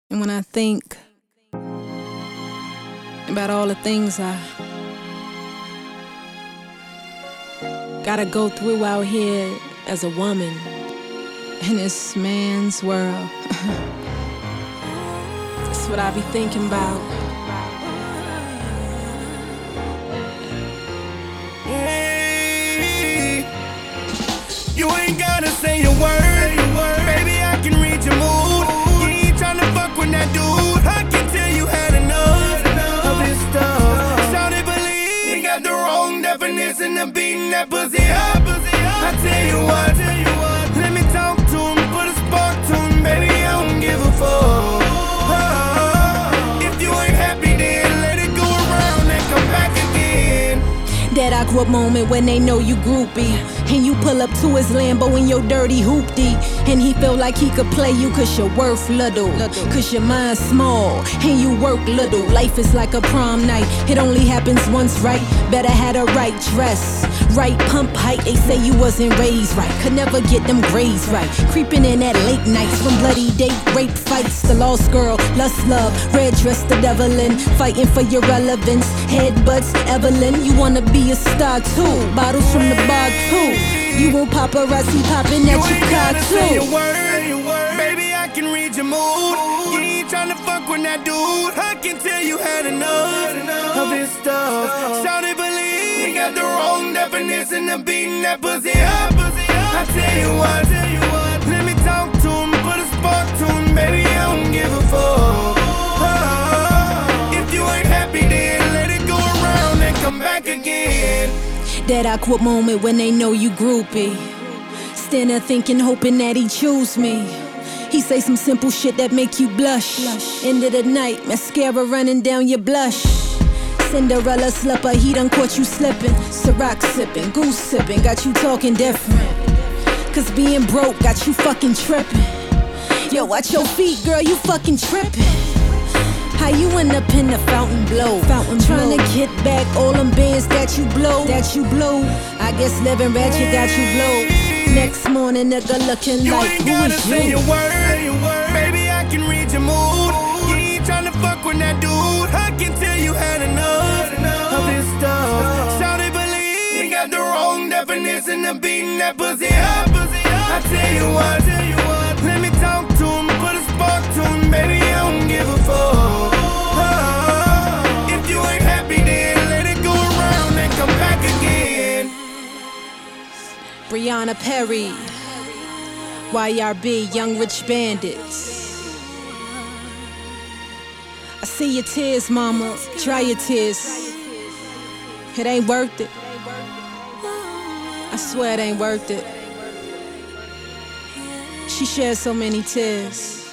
And when I think about all the things I gotta go through out here as a woman in this man's world, that's what I be thinking about. You ain't gotta say a word, baby, I can read your mood. You ain't tryna fuck with that dude. I can tell you had enough of his stuff. Shawty believe he got the wrong definition of beating that pussy up. I tell you what, let me talk to him, put a spark to him, baby, I don't give a fuck. If you ain't happy, then let it go around and come back again. That awkward moment when they know you groupie, and you pull up to his Lambo in your dirty hoopty, and he feel like he could play you cause you're worth little, cause your mind's small and you work little. Life is like a prom night, it only happens once, right? Better have the right dress, right pump height. They say you wasn't raised right, could never get them grades right. Creeping in at late nights from bloody date rape fights. The lost girl, lust love, red dress the devil in, fighting for your relevance. Headbutts Evelyn, you wanna be a star too, bottles from the bar too. You want paparazzi popping at your car too. Say a word, baby, I can read your mood. You ain't tryna fuck with that dude. I can tell you had enough of his stuff. Shawty believe he got the wrong definition of beating that pussy up. I tell you what, let me talk to him, put a spark to him, baby, I don't give a fuck. If you ain't happy, then let it go around and come back again. That awkward moment when they know you groupie, stand there thinking, hoping that he choose me. He say some simple shit that make you blush. End of the night, mascara running down your blush. Cinderella slipper, he done caught you slipping. Ciroc sipping, goose sipping, got you talking different. Cause being broke got you fucking tripping. Yo, watch your feet, girl, you fucking tripping. How you end up in the fountain blow? Trying to get back all them bands that you blow. I guess living ratchet got you blow. Next morning, nigga looking You like, ain't who gotta is say you? a word, baby, I can read your mood. You ain't tryna fuck with that dude. I can tell you had enough of his stuff. Shawty believe he got the wrong definition of beating that pussy up. I tell you what, let me talk to him, put a spark to him, baby, I don't give a fuck. If you ain't happy, then let it go around and come back again. Brianna Perry, YRB, Young Rich Bandits. I see your tears, mama, dry your tears. It ain't worth it. I swear it ain't worth it. She shed so many tears.